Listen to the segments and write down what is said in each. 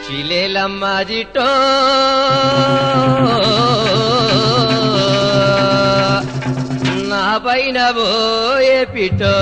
చిలేలమ్మ జిట్టో నా పైన పోయే పిట్టో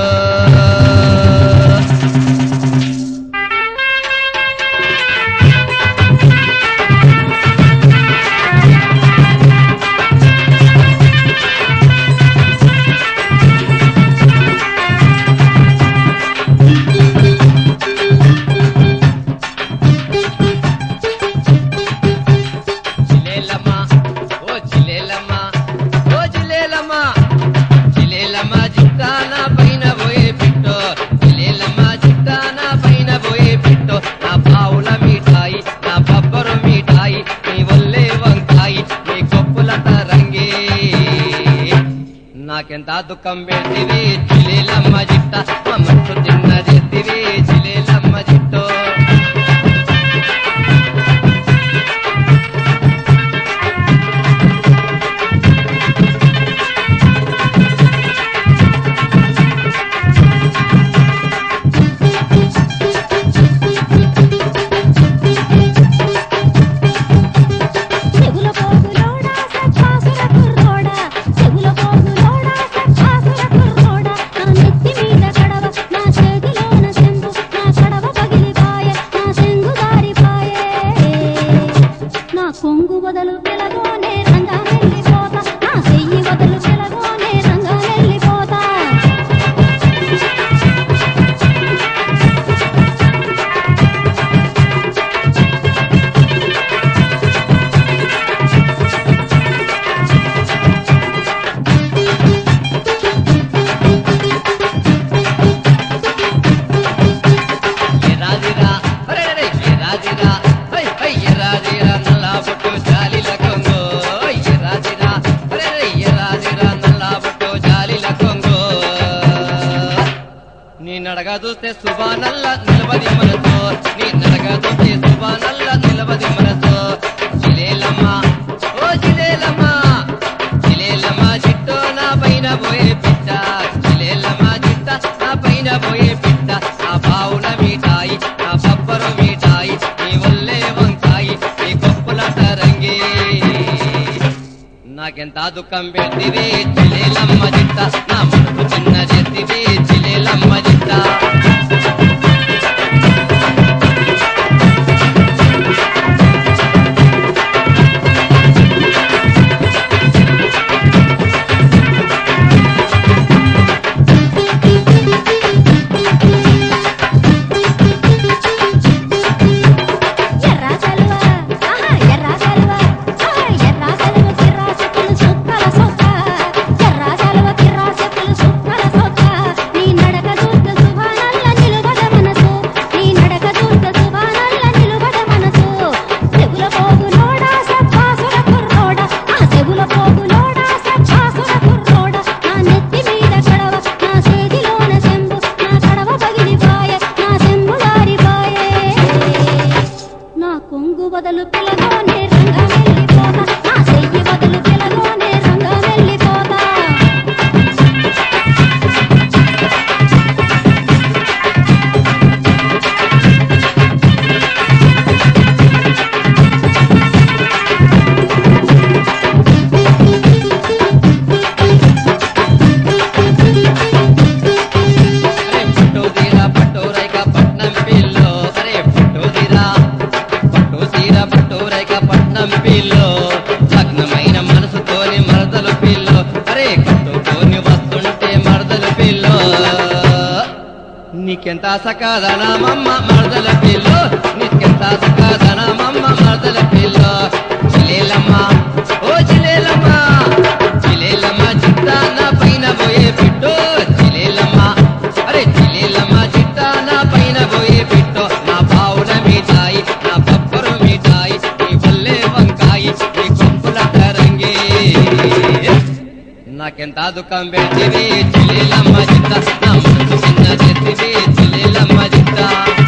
నాకెంత దుఃఖం పెడితివి చిలేలమ్మ జిట్ట మమ్మట్టు తిన్న చేతివి చిలేలమ్మ జిట్టో కొంగు వదలు పిలగోనే రంగా వెళ్ళిపోతా నా చెయ్యి వదలు పిలగోనే రంగా వెళ్ళిపోతా నీ నడగా చూస్తే సుబానల్ల నిలబది మనతో నీ నడగా చూస్తే సుబానల్ల నిలబది మనతో చిలేలమ్మ ఓ చిలేలమ్మ చిలేలమ్మ జిట్టో నా పైన పోయే పిట్ట చిలేలమ్మ జిట్ట నా పైన పోయే పిట్ట నా బావుల మీఠాయి నా బబ్బరు మీఠాయి నీ ఒల్లే వంకాయి నీ గొప్పలట రంగి నాకెంత దుఃఖం పెడితివి చిలేలమ్మ జిట్ట నా మనసు చిన్న చేతివి చిలేలమ్మ జిట్ట కొంగు వదలు పిలగోనే రంగా వెళ్ళిపోతా నా చెయ్యి వదలు పిలగోనే రంగా వెళ్ళిపోతా లగ్నమైన మనసుతోని మరదలు పిల్లో అరే కట్టుతోని వస్తుంటే మరదలు పిల్లో నీకెంత సకాదనా మమ్మ మరదల పిల్లో నీకెంత సకాదనా మమ్మ మరదల పిల్లో చిలేలమ్మ ఓ చిలేలమ్మ చిలేలమ్మ జిట్ట నా పైన పోయే పిట్టో చిలేలమ్మ అరే చిలేలమ్మ జిట్ట నా పైన పోయే పిట్టో నా బావుల మీఠాయి నా బబ్బరు మీఠాయి నీ వల్లే వంకాయి నీ గొప్పలట రంగి నాకెంత దుఃఖం పెడితివి చిలేలమ్మ జిట్ట నా మనసు చిన్న చేతివి చిలేలమ్మ జిట్ట